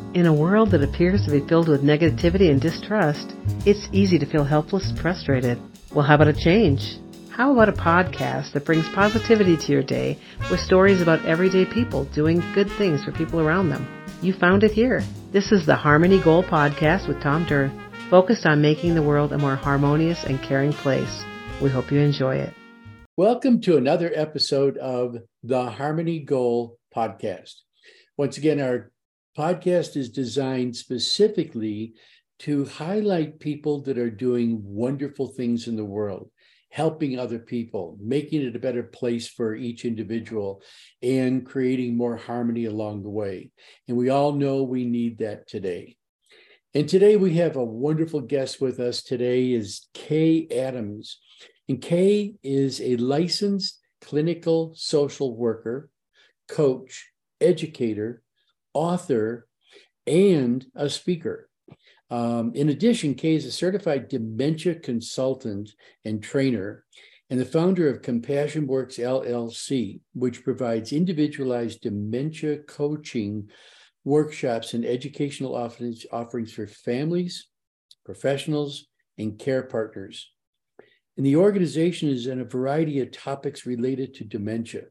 In a world that appears to be filled with negativity and distrust, it's easy to feel helpless and frustrated. Well, how about a change? How about a podcast that brings positivity to your day with stories about everyday people doing good things for people around them? You found it here. This is the Harmony Goal Podcast with Tom Durr, focused on making the world a more harmonious and caring place. We hope you enjoy it. Welcome to another episode of the Harmony Goal Podcast. Once again, our podcast is designed specifically to highlight people that are doing wonderful things in the world, helping other people, making it a better place for each individual, and creating more harmony along the way. And we all know we need that today. And today we have a wonderful guest with us. Today is Kay Adams. And Kay is a licensed clinical social worker, coach, educator, author, and a speaker. In addition, Kay is a certified dementia consultant and trainer and the founder of Compassion Works LLC, which provides individualized dementia coaching workshops and educational offerings for families, professionals, and care partners. And the organization is in a variety of topics related to dementia.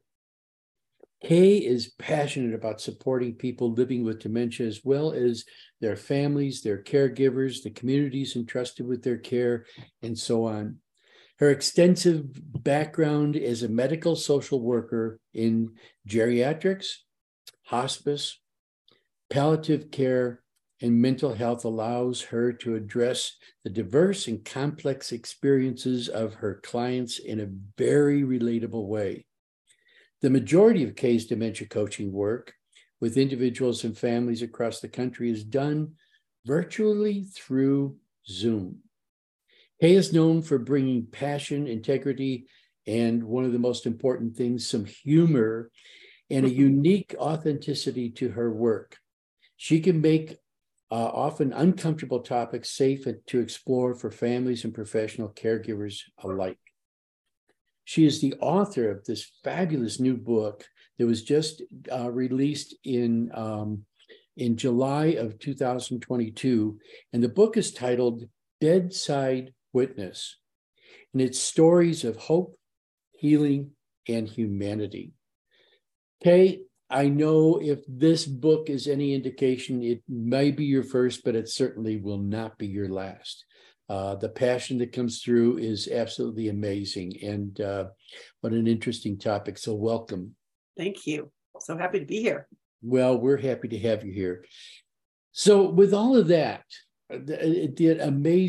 Kay is passionate about supporting people living with dementia, as well as their families, their caregivers, the communities entrusted with their care, and so on. Her extensive background as a medical social worker in geriatrics, hospice, palliative care, and mental health allows her to address the diverse and complex experiences of her clients in a very relatable way. The majority of Kay's dementia coaching work with individuals and families across the country is done virtually through Zoom. Kay is known for bringing passion, integrity, and one of the most important things, some humor and a unique authenticity to her work. She can make often uncomfortable topics safe to explore for families and professional caregivers alike. She is the author of this fabulous new book that was just released in July of 2022. And the book is titled Bedside Witness. And it's stories of hope, healing, and humanity. Kay, I know if this book is any indication, it may be your first, but it certainly will not be your last. The passion that comes through is absolutely amazing, and what an interesting topic. So welcome. Thank you. So happy to be here. Well, we're happy to have you here. So with all of that, the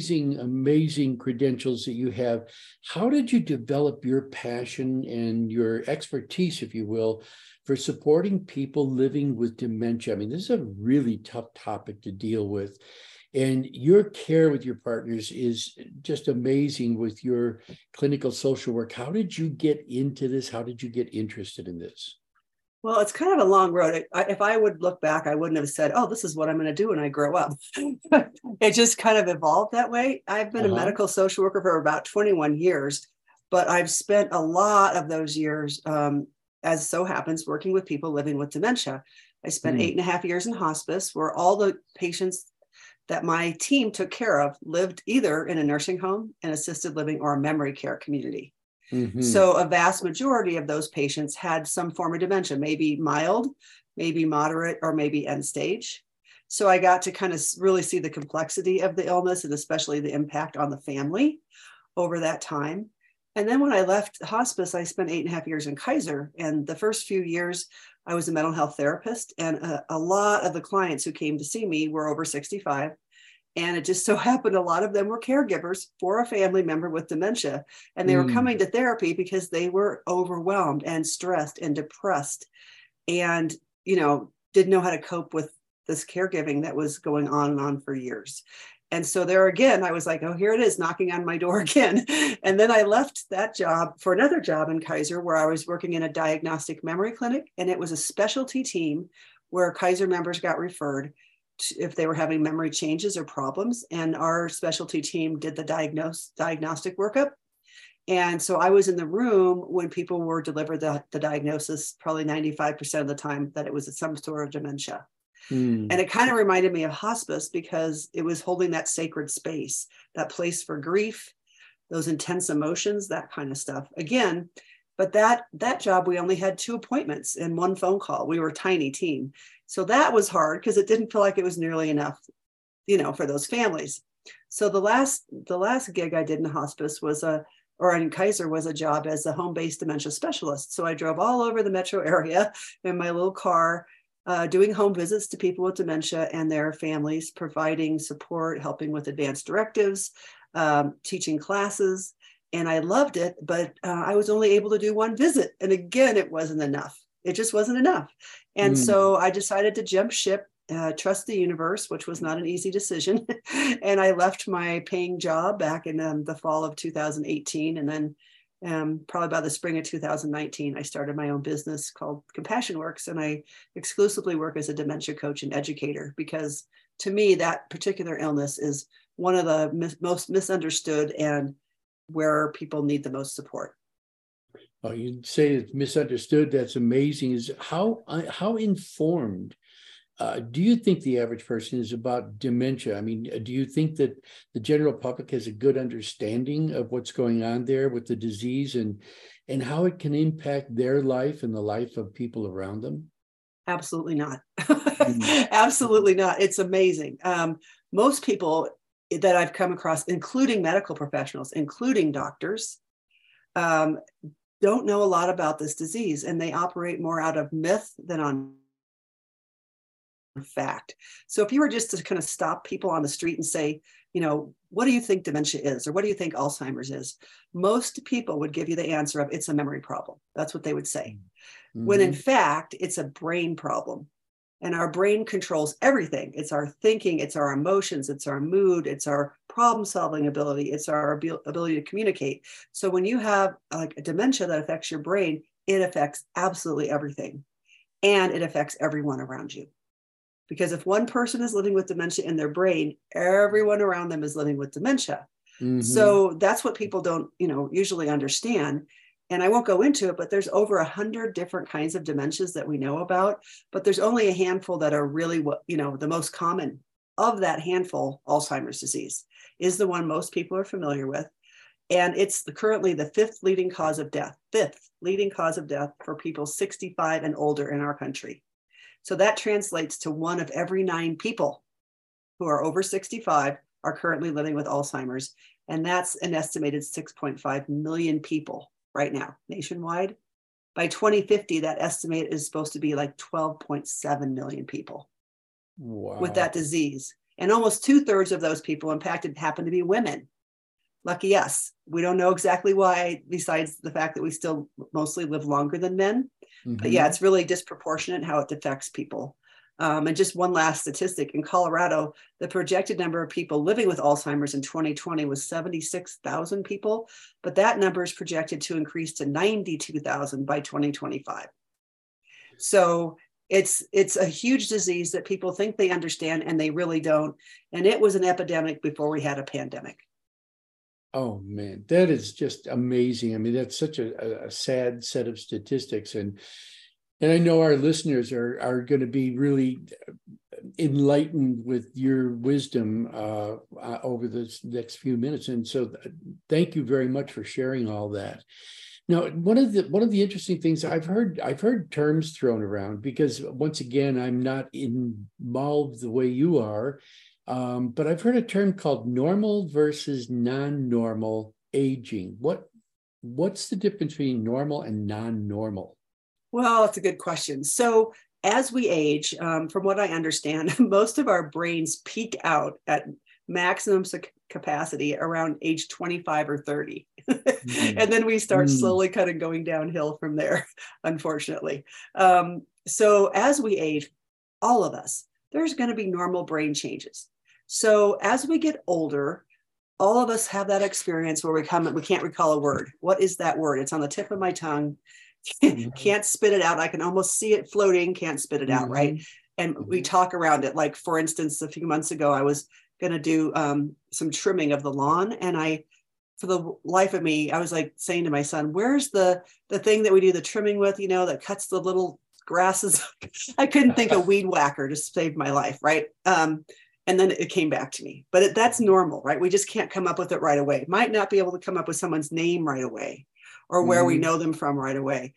amazing credentials that you have, how did you develop your passion and your expertise, if you will, for supporting people living with dementia? I mean, this is a really tough topic to deal with. And your care with your partners is just amazing with your clinical social work. How did you get into this? How did you get interested in this? Well, it's kind of a long road. If I would look back, I wouldn't have said, oh, this is what I'm going to do when I grow up. It just kind of evolved that way. I've been a medical social worker for about 21 years, but I've spent a lot of those years, as so happens, working with people living with dementia. I spent 8.5 years in hospice, where all the patients that my team took care of lived either in a nursing home, an assisted living, or a memory care community. Mm-hmm. So a vast majority of those patients had some form of dementia, maybe mild, maybe moderate, or maybe end stage. So I got to kind of really see the complexity of the illness and especially the impact on the family over that time. And then when I left hospice, I spent 8.5 years in Kaiser. And the first few years, I was a mental health therapist. And a lot of the clients who came to see me were over 65. And it just so happened a lot of them were caregivers for a family member with dementia. And they were coming to therapy because they were overwhelmed and stressed and depressed and, didn't know how to cope with this caregiving that was going on and on for years. And so there again, I was like, oh, here it is knocking on my door again. And then I left that job for another job in Kaiser, where I was working in a diagnostic memory clinic. And it was a specialty team where Kaiser members got referred if they were having memory changes or problems. And our specialty team did the diagnostic workup. And so I was in the room when people were delivered the diagnosis, probably 95% of the time, that it was some sort of dementia. Mm. And it kind of reminded me of hospice because it was holding that sacred space, that place for grief, those intense emotions, that kind of stuff. Again, but that job, we only had 2 appointments and 1 phone call. We were a tiny team. So that was hard because it didn't feel like it was nearly enough, for those families. So the last gig I did in hospice or in Kaiser was a job as a home-based dementia specialist. So I drove all over the metro area in my little car, doing home visits to people with dementia and their families, providing support, helping with advanced directives, teaching classes. And I loved it, but I was only able to do 1 visit. And again, it wasn't enough. It just wasn't enough. And so I decided to jump ship, trust the universe, which was not an easy decision. And I left my paying job back in the fall of 2018. And then probably by the spring of 2019, I started my own business called Compassion Works. And I exclusively work as a dementia coach and educator, because to me, that particular illness is one of the most misunderstood and where people need the most support. Oh, you say it's misunderstood. That's amazing. Is how informed do you think the average person is about dementia? I mean, do you think that the general public has a good understanding of what's going on there with the disease and how it can impact their life and the life of people around them? Absolutely not. Absolutely not. It's amazing. Most people that I've come across, including medical professionals, including doctors, don't know a lot about this disease, and they operate more out of myth than on fact. So if you were just to kind of stop people on the street and say, what do you think dementia is? Or what do you think Alzheimer's is? Most people would give you the answer of it's a memory problem. That's what they would say. Mm-hmm. When in fact, it's a brain problem. And our brain controls everything. It's our thinking, it's our emotions, it's our mood, it's our problem-solving ability, it's our ability to communicate. So when you have like a dementia that affects your brain, it affects absolutely everything. And it affects everyone around you. Because if one person is living with dementia in their brain, everyone around them is living with dementia. Mm-hmm. So that's what people don't, usually understand. And I won't go into it, but there's over 100 different kinds of dementias that we know about, but there's only a handful that are really the most common. Of that handful, Alzheimer's disease is the one most people are familiar with. And it's currently the 5th leading cause of death for people 65 and older in our country. So that translates to 1 of every 9 people who are over 65 are currently living with Alzheimer's. And that's an estimated 6.5 million people right now, nationwide. By 2050, that estimate is supposed to be like 12.7 million people. Wow. With that disease. And almost 2/3 of those people impacted happen to be women. Lucky us. We don't know exactly why, besides the fact that we still mostly live longer than men. Mm-hmm. But yeah, it's really disproportionate how it affects people. And just one last statistic, in Colorado, the projected number of people living with Alzheimer's in 2020 was 76,000 people, but that number is projected to increase to 92,000 by 2025. So it's a huge disease that people think they understand and they really don't. And it was an epidemic before we had a pandemic. Oh man, that is just amazing. I mean, that's such a sad set of statistics, and I know our listeners are going to be really enlightened with your wisdom over the next few minutes. And so, thank you very much for sharing all that. Now, one of the interesting things I've heard terms thrown around, because once again, I'm not involved the way you are. But I've heard a term called normal versus non-normal aging. What's the difference between normal and non-normal? Well, that's a good question. So as we age, from what I understand, most of our brains peak out at maximum capacity around age 25 or 30. And then we start slowly kind of going downhill from there, unfortunately. So as we age, all of us, there's going to be normal brain changes. So as we get older, all of us have that experience where we can't recall a word. What is that word? It's on the tip of my tongue. Can't spit it out. I can almost see it floating, can't spit it out, right? And we talk around it. Like, for instance, a few months ago, I was going to do some trimming of the lawn. And for the life of me, I was like saying to my son, where's the thing that we do the trimming with, that cuts the little grass is, I couldn't think of weed whacker to save my life, right? And then it came back to me. But that's normal, right? We just can't come up with it right away. Might not be able to come up with someone's name right away or where we know them from right away.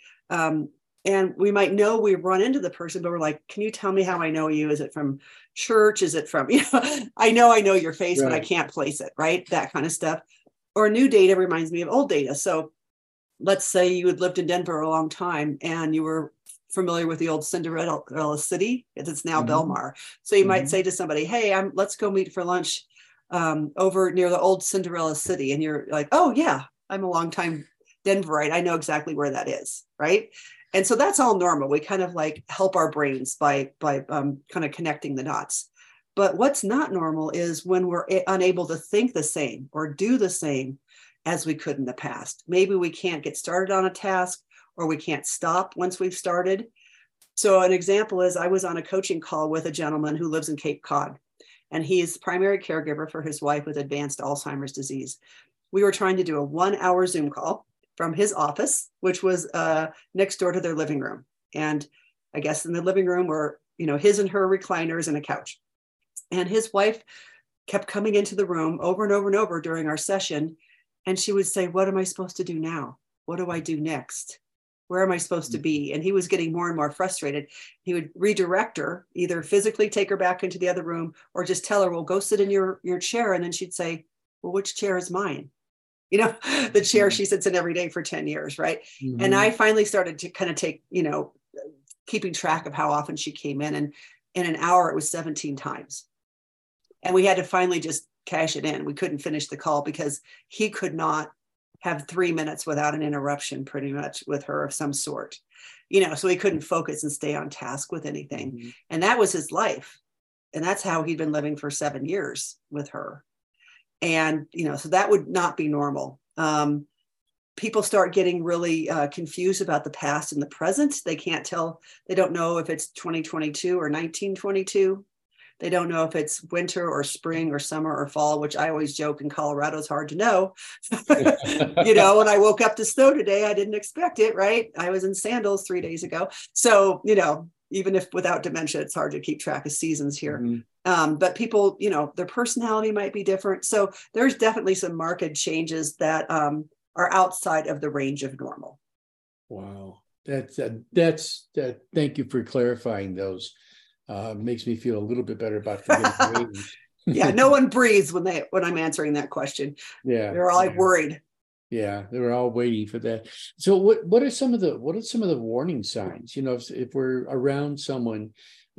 And we might know we've run into the person, but we're like, can you tell me how I know you? Is it from church? Is it from, I know your face, right, but I can't place it, right? That kind of stuff. Or new data reminds me of old data. So let's say you had lived in Denver a long time and you were familiar with the old Cinderella City. It's now Belmar. So you might say to somebody, hey, let's go meet for lunch over near the old Cinderella City. And you're like, oh yeah, I'm a longtime Denverite. I know exactly where that is, right? And so that's all normal. We kind of like help our brains by kind of connecting the dots. But what's not normal is when we're unable to think the same or do the same as we could in the past. Maybe we can't get started on a task, or we can't stop once we've started. So an example is I was on a coaching call with a gentleman who lives in Cape Cod, and he is primary caregiver for his wife with advanced Alzheimer's disease. We were trying to do a 1-hour Zoom call from his office, which was next door to their living room. And I guess in the living room were, his and her recliners and a couch. And his wife kept coming into the room over and over and over during our session. And she would say, what am I supposed to do now? What do I do next? Where am I supposed to be? And he was getting more and more frustrated. He would redirect her, either physically take her back into the other room or just tell her, well, go sit in your chair. And then she'd say, well, which chair is mine? The chair she sits in every day for 10 years, right? And I finally started to kind of take, keeping track of how often she came in. And in an hour, it was 17 times. And we had to finally just cash it in. We couldn't finish the call because he could not have 3 minutes without an interruption pretty much with her of some sort, so he couldn't focus and stay on task with anything. And that was his life. And that's how he'd been living for 7 years with her. And, so that would not be normal. People start getting really confused about the past and the present. They can't tell. They don't know if it's 2022 or 1922. They don't know if it's winter or spring or summer or fall, which I always joke in Colorado is hard to know. When I woke up to snow today, I didn't expect it, right? I was in sandals 3 days ago. So, even if without dementia, it's hard to keep track of seasons here. But people, their personality might be different. So there's definitely some marked changes that are outside of the range of normal. Wow. That's thank you for clarifying those. Makes me feel a little bit better about the range. Yeah, no one breathes when I'm answering that question. Yeah, they're all worried. Yeah, they were all waiting for that. So, what are some of the warning signs? If we're around someone,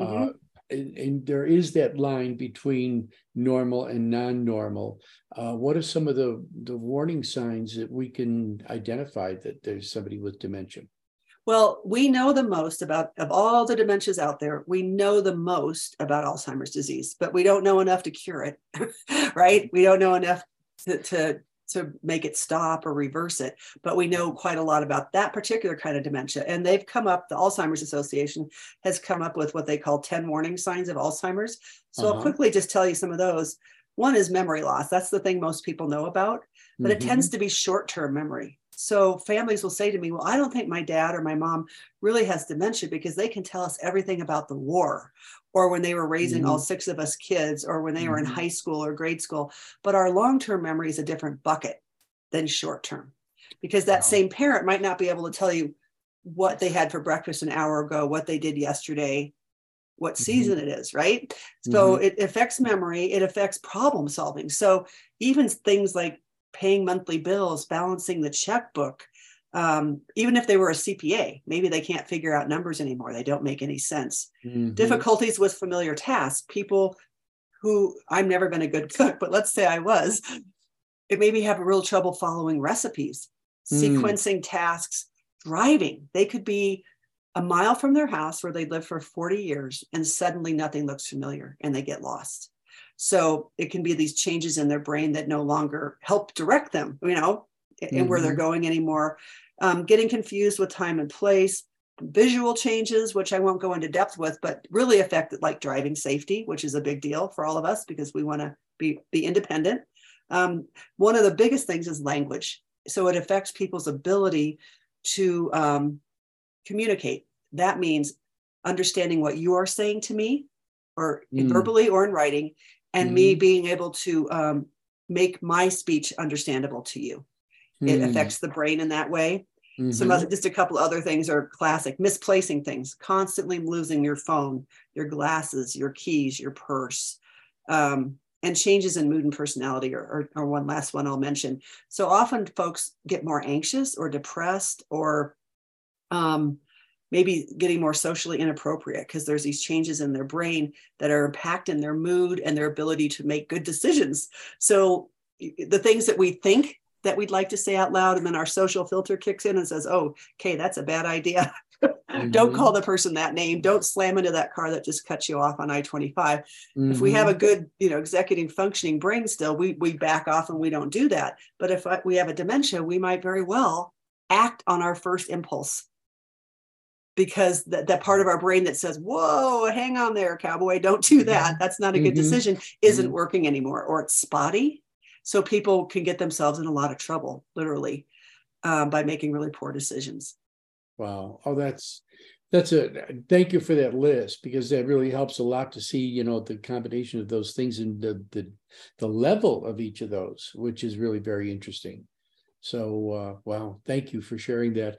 and there is that line between normal and non-normal, what are some of the warning signs that we can identify that there's somebody with dementia? Well, we know the most of all the dementias out there. We know the most about Alzheimer's disease, but we don't know enough to cure it, right? We don't know enough to make it stop or reverse it, but we know quite a lot about that particular kind of dementia. And the Alzheimer's Association has come up with what they call 10 warning signs of Alzheimer's. So I'll quickly just tell you some of those. One is memory loss. That's the thing most people know about, but it tends to be short-term memory. So families will say to me, well, I don't think my dad or my mom really has dementia because they can tell us everything about the war or when they were raising all 6 of us kids or when they were in high school or grade school. But our long-term memory is a different bucket than short-term because that same parent might not be able to tell you what they had for breakfast an hour ago, what they did yesterday, what season it is, right? So it affects memory, it affects problem solving. So even things like paying monthly bills, balancing the checkbook, even if they were a CPA, maybe they can't figure out numbers anymore. They don't make any sense. Difficulties with familiar tasks. People who, I've never been a good cook, but let's say I was, it maybe have real trouble following recipes, sequencing tasks, driving. They could be a mile from their house where they lived for 40 years and suddenly nothing looks familiar and they get lost. So it can be these changes in their brain that no longer help direct them, and where they're going anymore. Getting confused with time and place, visual changes, which I won't go into depth with, but really affect like driving safety, which is a big deal for all of us because we want to be independent. One of the biggest things is language. So it affects people's ability to communicate. That means understanding what you are saying to me, or verbally or in writing, and me being able to make my speech understandable to you. It affects the brain in that way. Just a couple other things are classic: misplacing things, constantly losing your phone, your glasses, your keys, your purse, and changes in mood and personality are one last one I'll mention. So often folks get more anxious or depressed, or maybe getting more socially inappropriate because there's these changes in their brain that are impacting their mood and their ability to make good decisions. So the things that we think that we'd like to say out loud, and then our social filter kicks in and says, oh, okay, that's a bad idea. Don't call the person that name. Don't slam into that car that just cut you off on I-25. If we have a good, executive functioning brain still, we back off and we don't do that. But if we have a dementia, we might very well act on our first impulse, because that part of our brain that says, whoa, hang on there, cowboy, don't do that. That's not a good decision, isn't working anymore, or it's spotty. So people can get themselves in a lot of trouble, literally, by making really poor decisions. Wow. Oh, thank you for that list, because that really helps a lot to see, the combination of those things and the level of each of those, which is really very interesting. So, wow, thank you for sharing that.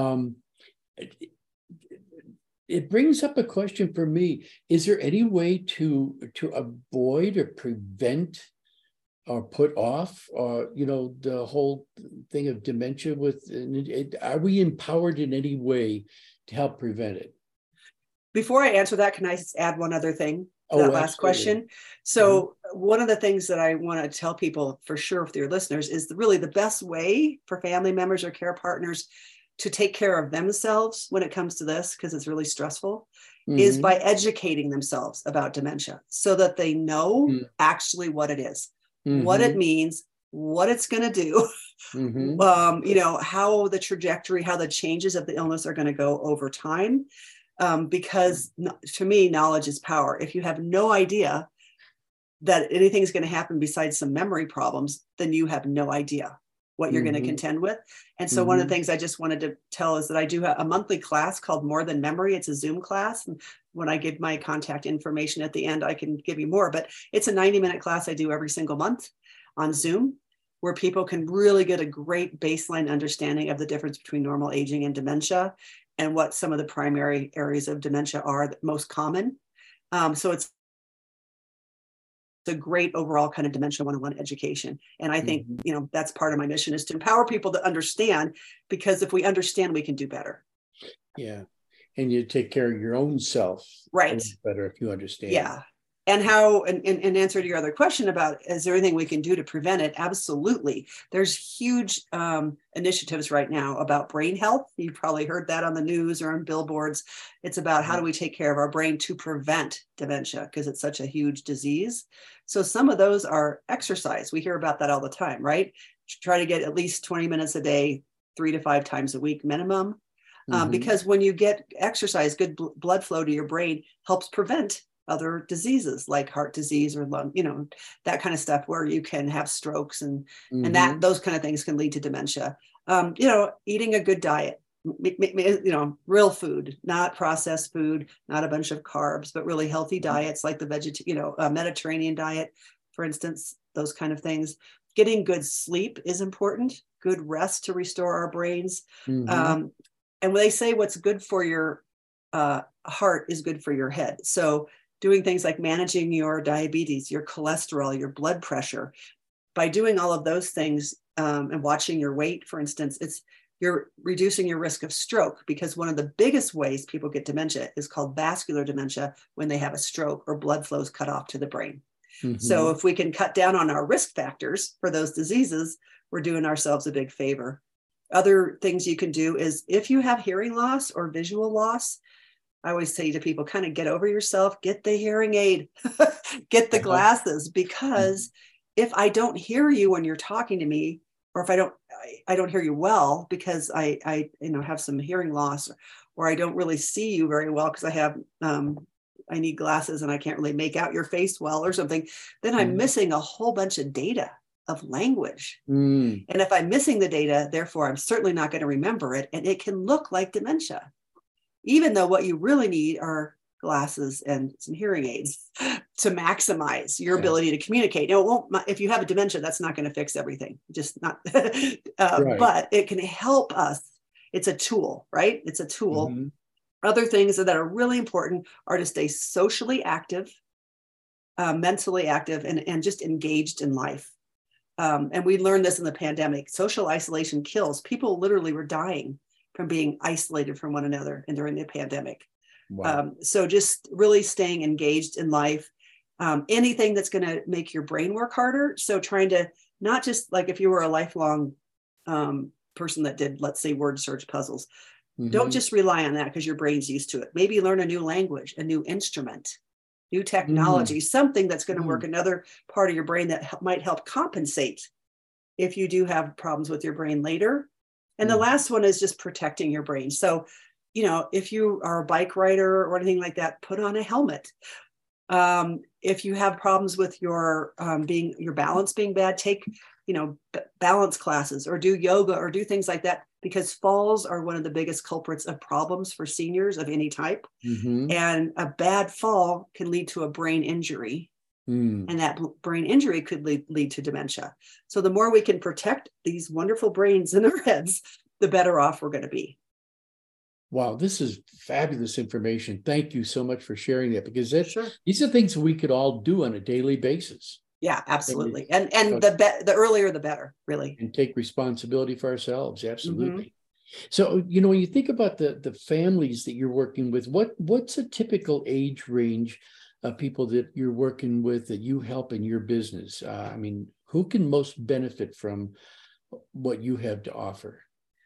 It brings up a question for me. Is there any way to avoid or prevent or put off, the whole thing of dementia are we empowered in any way to help prevent it? Before I answer that, can I add one other thing to that last question? So one of the things that I want to tell people for sure with your listeners is really the best way for family members or care partners to take care of themselves when it comes to this, because it's really stressful, is by educating themselves about dementia so that they know actually what it is, what it means, what it's going to do, how the trajectory, how the changes of the illness are going to go over time. Because to me, knowledge is power. If you have no idea that anything's going to happen besides some memory problems, then you have no idea what you're going to contend with. And so one of the things I just wanted to tell is that I do a monthly class called More Than Memory. It's a Zoom class. And when I give my contact information at the end, I can give you more, but it's a 90-minute class I do every single month on Zoom, where people can really get a great baseline understanding of the difference between normal aging and dementia, and what some of the primary areas of dementia are that most common. So it's a great overall kind of dementia 101 education. And I think, that's part of my mission, is to empower people to understand, because if we understand, we can do better. Yeah. And you take care of your own self. Right. Better if you understand. Yeah. And how, in answer to your other question about, is there anything we can do to prevent it? Absolutely. There's huge initiatives right now about brain health. You've probably heard that on the news or on billboards. It's about how do we take care of our brain to prevent dementia, because it's such a huge disease. So some of those are exercise. We hear about that all the time, right? Try to get at least 20 minutes a day, 3 to 5 times a week minimum. Because when you get exercise, good blood flow to your brain helps prevent other diseases like heart disease or lung, that kind of stuff, where you can have strokes and that those kind of things can lead to dementia. Eating a good diet, real food, not processed food, not a bunch of carbs, but really healthy diets like the Mediterranean diet, for instance, those kind of things. Getting good sleep is important, good rest to restore our brains. And when they say what's good for your heart is good for your head. So doing things like managing your diabetes, your cholesterol, your blood pressure, by doing all of those things and watching your weight, for instance, you're reducing your risk of stroke, because one of the biggest ways people get dementia is called vascular dementia, when they have a stroke or blood flows cut off to the brain. So if we can cut down on our risk factors for those diseases, we're doing ourselves a big favor. Other things you can do is, if you have hearing loss or visual loss, I always say to people, kind of get over yourself, get the hearing aid, get the glasses, because if I don't hear you when you're talking to me, or if I don't hear you well because I have some hearing loss, or I don't really see you very well because I need glasses and I can't really make out your face well or something, then I'm missing a whole bunch of data of language. And if I'm missing the data, therefore I'm certainly not going to remember it, and it can look like dementia. even though what you really need are glasses and some hearing aids to maximize your ability to communicate. Now, it won't, if you have a dementia, that's not going to fix everything, just not, Right. but it can help us. It's a tool, right? It's a tool. Mm-hmm. Other things that are really important are to stay socially active, mentally active, and just engaged in life. And we learned this in the pandemic. Social isolation kills. People literally were dying from being isolated from one another and during the pandemic. Wow. So just really staying engaged in life, anything that's going to make your brain work harder. So trying to not just like if you were a lifelong person that did, let's say, word search puzzles, don't just rely on that because your brain's used to it. Maybe learn a new language, a new instrument, new technology, something that's going to work another part of your brain that might help compensate if you do have problems with your brain later. And the last one is just protecting your brain. So, you know, if you are a bike rider or anything like that, put on a helmet. If you have problems with your your balance being bad, take, you know, balance classes or do yoga or do things like that, because falls are one of the biggest culprits of problems for seniors of any type. And a bad fall can lead to a brain injury. And that brain injury could lead to dementia. So the more we can protect these wonderful brains in our heads, the better off we're going to be. Wow, this is fabulous information. Thank you so much for sharing that, because that's, Sure. these are things we could all do on a daily basis. Yeah, absolutely. And the earlier, the better, really. And take responsibility for ourselves. Absolutely. So, you know, when you think about the families that you're working with, what's a typical age range of people that you're working with that you help in your business? I mean, who can most benefit from what you have to offer?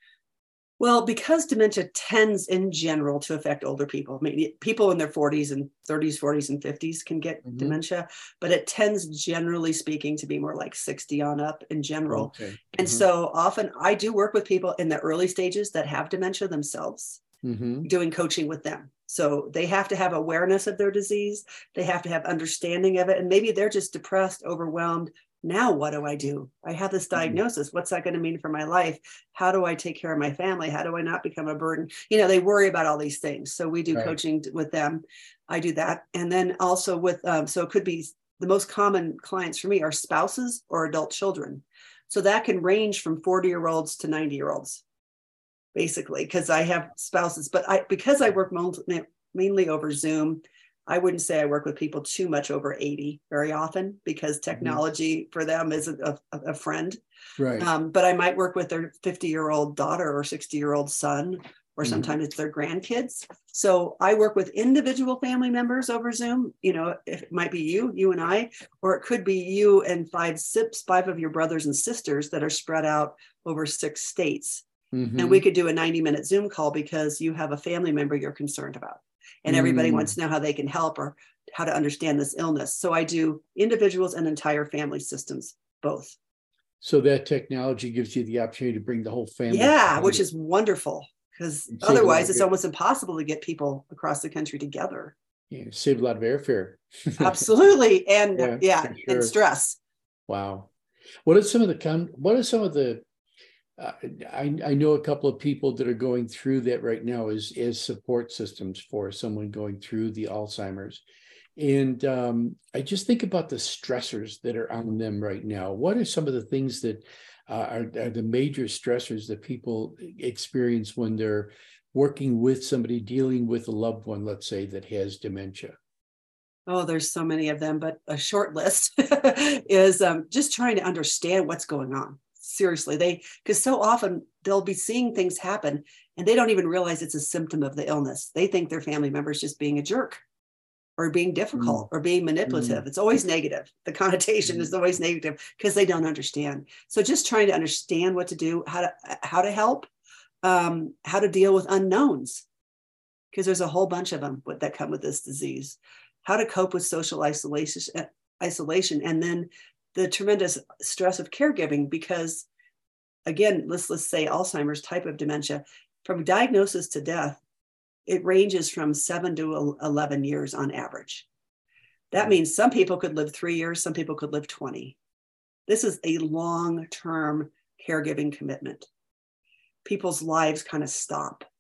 Well, because dementia tends in general to affect older people, maybe people in their 40s and 30s, 40s and 50s can get dementia, but it tends, generally speaking, to be more like 60 on up in general. Okay. And so often I do work with people in the early stages that have dementia themselves, doing coaching with them. So they have to have awareness of their disease. They have to have understanding of it. And maybe they're just depressed, overwhelmed. Now, what do I do? I have this diagnosis. What's that going to mean for my life? How do I take care of my family? How do I not become a burden? You know, they worry about all these things. So we do coaching with them. I do that. And then also with, so it could be the most common clients for me are spouses or adult children. So that can range from 40-year-olds to 90-year-olds, basically, because I have spouses. But because I work mainly over Zoom, I wouldn't say I work with people too much over 80 very often, because technology for them isn't a friend. Right. But I might work with their 50-year-old daughter or 60-year-old son, or sometimes it's their grandkids. So I work with individual family members over Zoom. You know, it might be you and I, or it could be you and five of your brothers and sisters that are spread out over 6 states. And we could do a 90-minute Zoom call because you have a family member you're concerned about. And everybody wants to know how they can help or how to understand this illness. So I do individuals and entire family systems, both. So that technology gives you the opportunity to bring the whole family. Yeah, which is wonderful, because otherwise it's almost impossible to get people across the country together. Yeah, save a lot of airfare. Absolutely. And sure. And stress. Wow. What are some of the I know a couple of people that are going through that right now as support systems for someone going through the Alzheimer's. And I just think about the stressors that are on them right now. What are some of the things that are the major stressors that people experience when they're working with somebody, dealing with a loved one, let's say, that has dementia? Oh, there's so many of them, but a short list is just trying to understand what's going on. Seriously, because so often they'll be seeing things happen and they don't even realize it's a symptom of the illness. They think their family member is just being a jerk or being difficult or being manipulative. It's always negative. The connotation is always negative because they don't understand. So just trying to understand what to do, how to help, how to deal with unknowns, because there's a whole bunch of them that come with this disease. How to cope with social isolation, and then the tremendous stress of caregiving, because again, let's say Alzheimer's type of dementia, from diagnosis to death, it ranges from 7 to 11 years on average. That means some people could live 3 years, some people could live 20. This is a long-term caregiving commitment. People's lives kind of stop.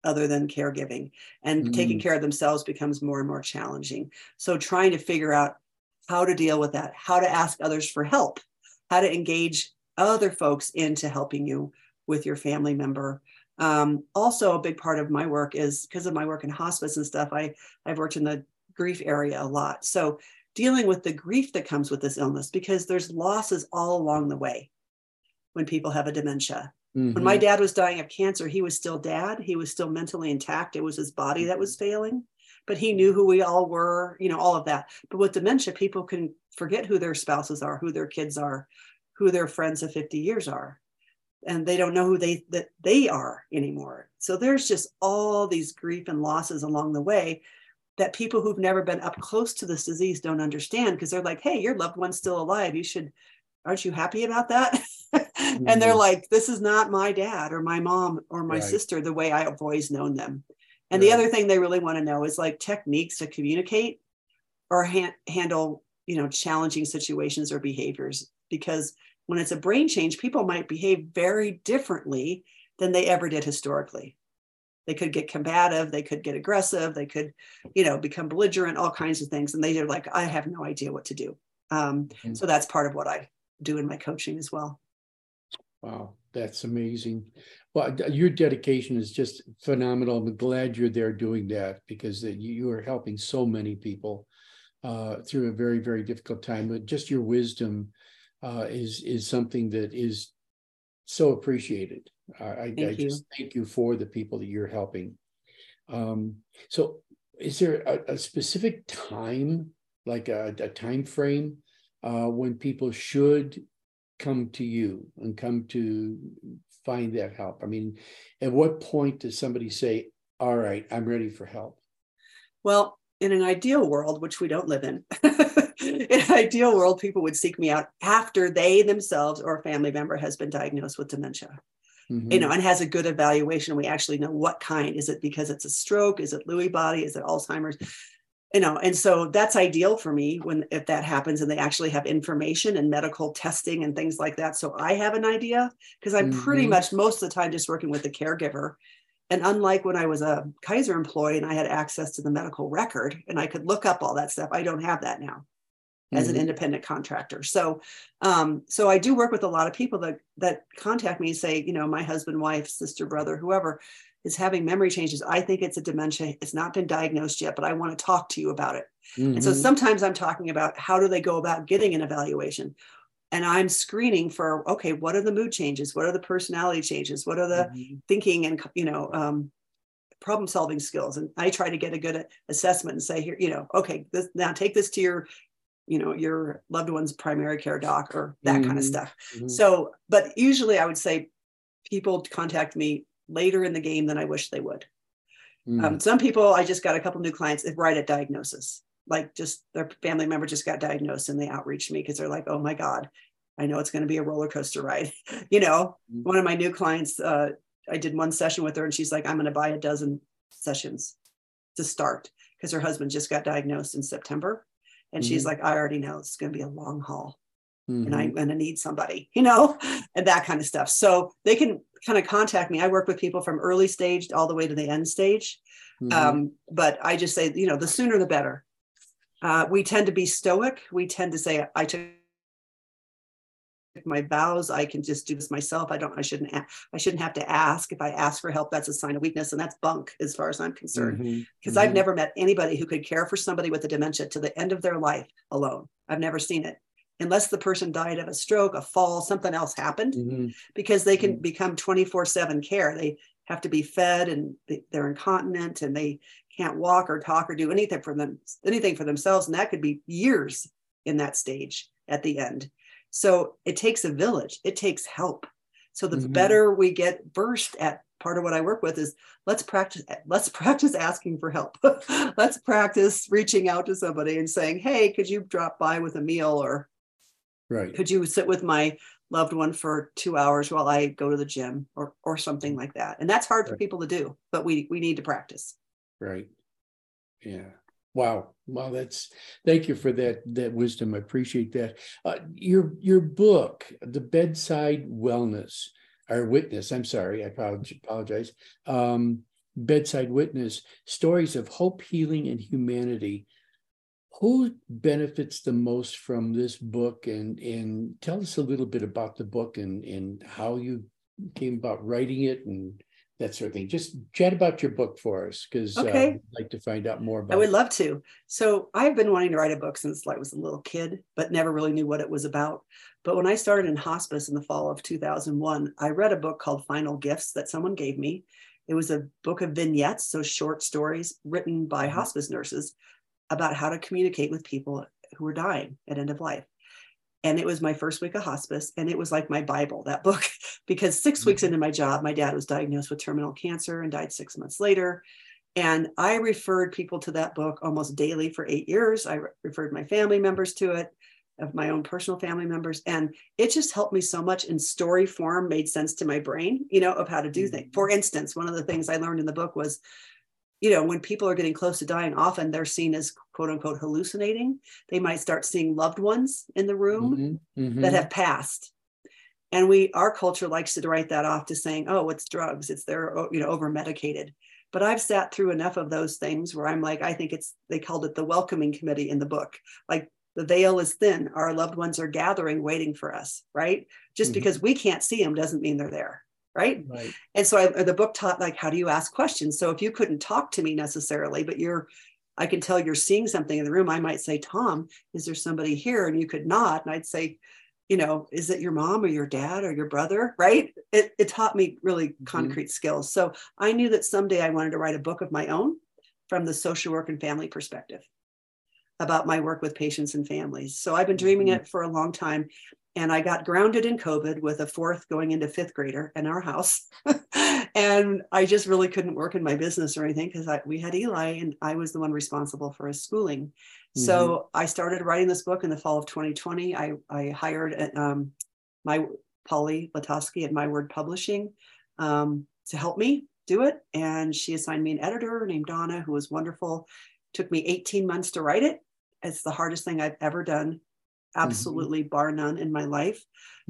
other than caregiving, and taking care of themselves becomes more and more challenging. So trying to figure out how to deal with that, how to ask others for help, how to engage other folks into helping you with your family member. Also, a big part of my work is because of my work in hospice and stuff. I've worked in the grief area a lot. So dealing with the grief that comes with this illness, because there's losses all along the way when people have a dementia. When my dad was dying of cancer, he was still dad. He was still mentally intact. It was his body that was failing, but he knew who we all were, all of that. But with dementia, people can forget who their spouses are, who their kids are, who their friends of 50 years are. And they don't know who they are anymore. So there's just all these grief and losses along the way that people who've never been up close to this disease don't understand, because they're like, hey, your loved one's still alive. Aren't you happy about that? And they're like, this is not my dad or my mom or my sister the way I've always known them. And the other thing they really want to know is like techniques to communicate or handle, challenging situations or behaviors. Because when it's a brain change, people might behave very differently than they ever did historically. They could get combative, they could get aggressive, they could, become belligerent, all kinds of things. And they're like, I have no idea what to do. So that's part of what I do in my coaching as well. Wow, that's amazing. Well, your dedication is just phenomenal. I'm glad you're there doing that, because you are helping so many people through a very, very difficult time. But just your wisdom is something that is so appreciated. I just thank you for the people that you're helping. So is there a specific time, like a time frame when people should come to you and come to find that help? I mean, at what point does somebody say, all right, I'm ready for help? Well, in an ideal world, which we don't live in, in an ideal world, people would seek me out after they themselves or a family member has been diagnosed with dementia, and has a good evaluation. We actually know what kind. Is it because it's a stroke? Is it Lewy body? Is it Alzheimer's? And so that's ideal for me if that happens and they actually have information and medical testing and things like that. So I have an idea, because I'm pretty much most of the time just working with the caregiver. And unlike when I was a Kaiser employee and I had access to the medical record and I could look up all that stuff, I don't have that now as an independent contractor. So I do work with a lot of people that contact me and say, my husband, wife, sister, brother, whoever is having memory changes. I think it's a dementia. It's not been diagnosed yet, but I want to talk to you about it. And so sometimes I'm talking about how do they go about getting an evaluation? And I'm screening for, okay, what are the mood changes? What are the personality changes? What are the thinking and, problem solving skills? And I try to get a good assessment and say here, okay, now take this to your loved one's primary care doc or that kind of stuff. So, but usually I would say people contact me later in the game than I wish they would. Some people, I just got a couple new clients right at diagnosis, like just their family member just got diagnosed and they outreach me because they're like, oh my God, I know it's going to be a roller coaster ride. One of my new clients, I did one session with her and she's like, I'm going to buy a dozen sessions to start because her husband just got diagnosed in September. And she's like, I already know it's going to be a long haul. And I'm going to need somebody, and that kind of stuff. So they can kind of contact me. I work with people from early stage all the way to the end stage. But I just say, the sooner the better. We tend to be stoic. We tend to say, I took my vows. I can just do this myself. I shouldn't have to ask. If I ask for help, that's a sign of weakness. And that's bunk as far as I'm concerned, because I've never met anybody who could care for somebody with a dementia to the end of their life alone. I've never seen it. Unless the person died of a stroke, a fall, something else happened, because they can become 24/7 care. They have to be fed and they're incontinent and they can't walk or talk or do anything for themselves. And that could be years in that stage at the end. So it takes a village. It takes help. So the better we get versed at, part of what I work with is let's practice asking for help. Let's practice reaching out to somebody and saying, hey, could you drop by with a meal, or could you sit with my loved one for 2 hours while I go to the gym, or something like that? And that's hard for people to do, but we need to practice. Right. Yeah. Wow. Thank you for that wisdom. I appreciate that. Your book, The Bedside Wellness, or Witness, I'm sorry, I apologize. Bedside Witness, Stories of Hope, Healing, and Humanity. Who benefits the most from this book? And tell us a little bit about the book and how you came about writing it and that sort of thing. Just chat about your book for us, because Okay. I'd like to find out more about I would it. love to. So I've been wanting to write a book since I was a little kid, but never really knew what it was about. But when I started in hospice in the fall of 2001, I read a book called Final Gifts that someone gave me. It was a book of vignettes, so short stories written by hospice nurses about how to communicate with people who were dying at end of life. And it was my first week of hospice. And it was like my Bible, that book, because 6 weeks into my job, my dad was diagnosed with terminal cancer and died 6 months later. And I referred people to that book almost daily for 8 years. I referred my family members to it, of my own personal family members. And it just helped me so much in story form, made sense to my brain, of how to do things. For instance, one of the things I learned in the book was, when people are getting close to dying, often they're seen as quote unquote hallucinating. They might start seeing loved ones in the room that have passed. And our culture likes to write that off to saying, oh, it's drugs, it's they're, over medicated. But I've sat through enough of those things where I'm like, I think they called it the welcoming committee in the book. Like, the veil is thin. Our loved ones are gathering, waiting for us, right? Just because we can't see them doesn't mean they're there. Right. And so the book taught, like, how do you ask questions? So if you couldn't talk to me necessarily, but I can tell you're seeing something in the room, I might say, Tom, is there somebody here? And you could nod. And I'd say, is it your mom or your dad or your brother? Right. It taught me really concrete skills. So I knew that someday I wanted to write a book of my own from the social work and family perspective about my work with patients and families. So I've been dreaming it for a long time. And I got grounded in COVID with a 4th going into 5th grader in our house. And I just really couldn't work in my business or anything because we had Eli and I was the one responsible for his schooling. So I started writing this book in the fall of 2020. I hired my Polly Latosky at My Word Publishing to help me do it. And she assigned me an editor named Donna, who was wonderful. Took me 18 months to write it. It's the hardest thing I've ever done. Absolutely, bar none in my life.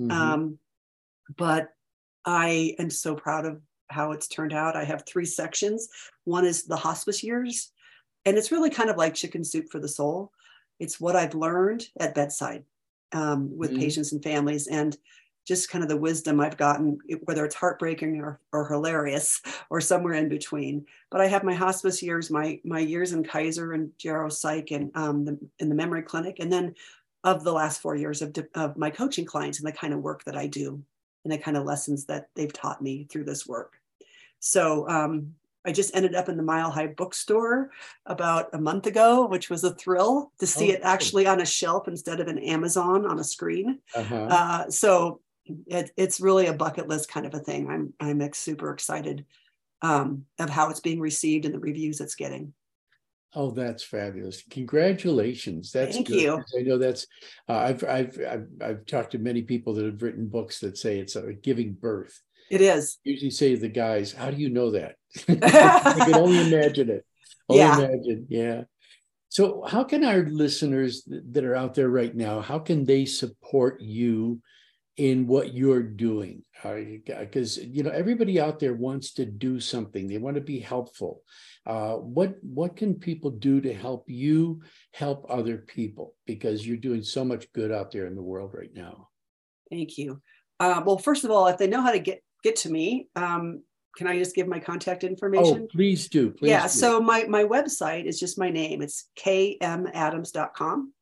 But I am so proud of how it's turned out. I have 3 sections. One is the hospice years, and it's really kind of like chicken soup for the soul. It's what I've learned at bedside with patients and families, and just kind of the wisdom I've gotten, whether it's heartbreaking or hilarious or somewhere in between. But I have my hospice years, my years in Kaiser and Gero Psych and in the memory clinic, and then of the last 4 years of my coaching clients and the kind of work that I do and the kind of lessons that they've taught me through this work. So I just ended up in the Mile High bookstore about a month ago, which was a thrill to see it actually on a shelf instead of an Amazon on a screen. So it's really a bucket list kind of a thing. I'm super excited of how it's being received and the reviews it's getting. Oh, that's fabulous! Congratulations. That's Thank good. you. I know that's. I've talked to many people that have written books that say it's giving birth. It is. Usually say to the guys, "How do you know that?" I can only imagine it. Imagine, yeah. So, how can our listeners that are out there right now? How can they support you in what you're doing? Because everybody out there wants to do something. They want to be helpful. What can people do to help you help other people? Because you're doing so much good out there in the world right now. Thank you. Well, first of all, if they know how to get to me, can I just give my contact information? Oh, please do. Please do. So my website is just my name. It's kmadams.com,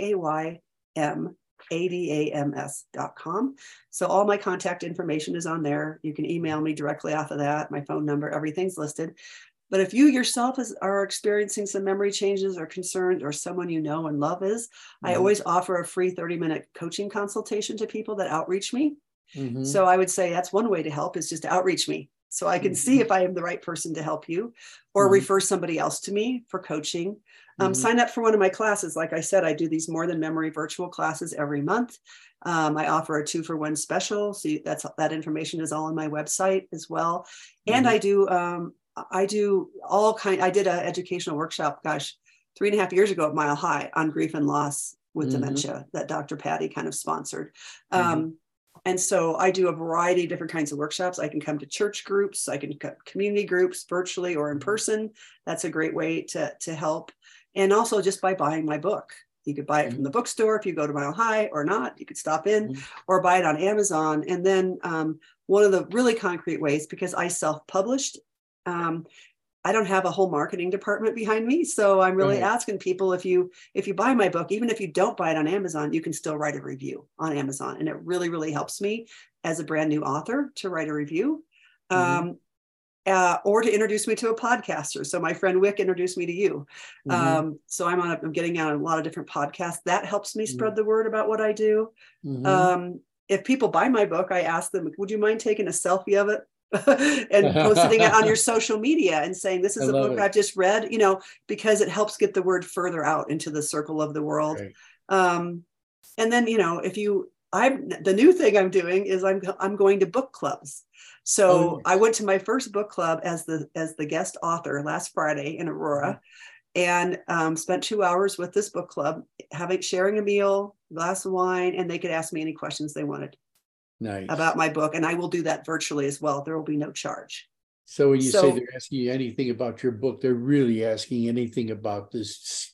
KAYMADAMS.com. So all my contact information is on there. You can email me directly off of that. My phone number, everything's listed. But if you yourself are experiencing some memory changes or concerns, or someone you know and love is, I always offer a free 30-minute coaching consultation to people that outreach me. So I would say that's one way to help, is just to outreach me so I can see if I am the right person to help you, or refer somebody else to me for coaching. Sign up for one of my classes. Like I said, I do these More Than Memory virtual classes every month. I offer a 2-for-1 special. So that information is all on my website as well. And I do all kind. I did an educational workshop, 3.5 years ago at Mile High on grief and loss with dementia that Dr. Patty kind of sponsored. And so I do a variety of different kinds of workshops. I can come to church groups, I can come community groups virtually or in person. That's a great way to help. And also just by buying my book. You could buy it from the bookstore if you go to Mile High, or not. You could stop in or buy it on Amazon. And then one of the really concrete ways, because I self-published, I don't have a whole marketing department behind me. So I'm really asking people, if you buy my book, even if you don't buy it on Amazon, you can still write a review on Amazon. And it really, really helps me as a brand new author to write a review, or to introduce me to a podcaster. So my friend Wick introduced me to you. So I'm getting on a lot of different podcasts. That helps me spread the word about what I do. If people buy my book, I ask them, would you mind taking a selfie of it? And posting it on your social media and saying, this is a book I've just read, because it helps get the word further out into the circle of the world. And then, the new thing I'm doing is I'm going to book clubs. So I went to my first book club as the guest author last Friday in Aurora, and spent 2 hours with this book club, sharing a meal, glass of wine, and they could ask me any questions they wanted. Nice. About my book, and I will do that virtually as well. There will be no charge. So when you say they're asking you anything about your book, they're really asking anything about this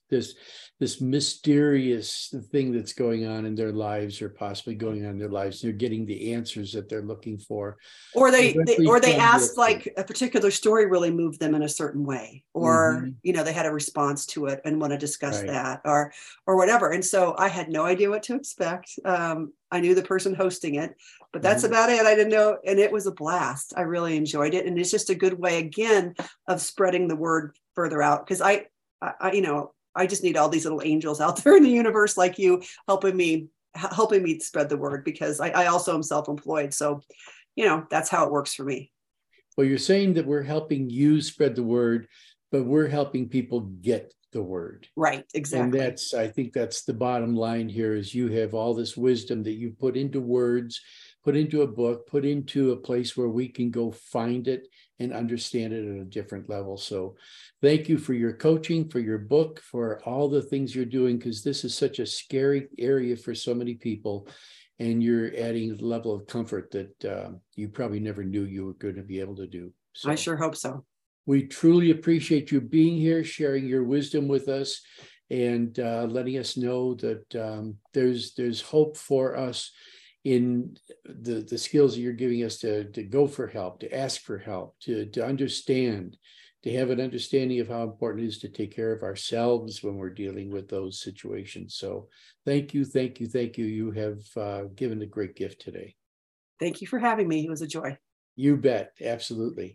mysterious thing that's going on in their lives, or possibly going on in their lives. They're getting the answers that they're looking for, or they ask, like, a particular story really moved them in a certain way, or they had a response to it and want to discuss that, or whatever. And so I had no idea what to expect. I knew the person hosting it, but that's about it. I didn't know. And it was a blast. I really enjoyed it. And it's just a good way, again, of spreading the word further out. Because I just need all these little angels out there in the universe, like you, helping me spread the word, because I also am self-employed. So, that's how it works for me. Well, you're saying that we're helping you spread the word, but we're helping people get the word. Right, exactly. And I think that's the bottom line here, is you have all this wisdom that you put into words, put into a book, put into a place where we can go find it and understand it at a different level. So thank you for your coaching, for your book, for all the things you're doing, because this is such a scary area for so many people. And you're adding a level of comfort that you probably never knew you were going to be able to do. So I sure hope so. We truly appreciate you being here, sharing your wisdom with us, and letting us know that there's hope for us in the skills that you're giving us to go for help, to ask for help, to understand, to have an understanding of how important it is to take care of ourselves when we're dealing with those situations. So thank you, thank you, thank you. You have given a great gift today. Thank you for having me. It was a joy. You bet. Absolutely.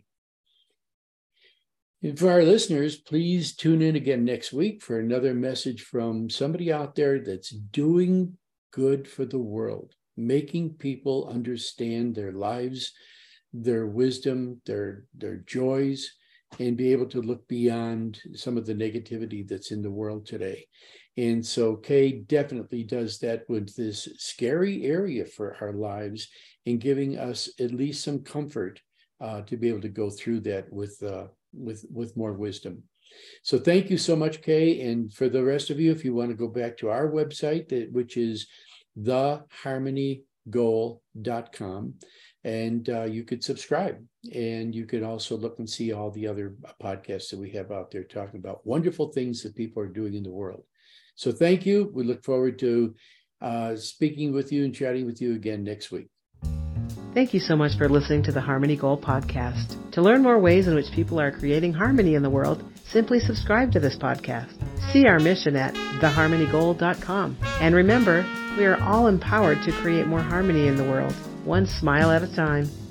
And for our listeners, please tune in again next week for another message from somebody out there that's doing good for the world, making people understand their lives, their wisdom, their joys, and be able to look beyond some of the negativity that's in the world today. And so Kay definitely does that with this scary area for our lives, and giving us at least some comfort to be able to go through that with more wisdom. So thank you so much, Kay. And for the rest of you, if you want to go back to our website, which is theharmonygoal.com, and you could subscribe, and you could also look and see all the other podcasts that we have out there talking about wonderful things that people are doing in the world. So thank you. We look forward to speaking with you and chatting with you again next week. Thank you so much for listening to the Harmony Goal podcast. To learn more ways in which people are creating harmony in the world, simply subscribe to this podcast. See our mission at theharmonygoal.com. And remember, we are all empowered to create more harmony in the world, one smile at a time.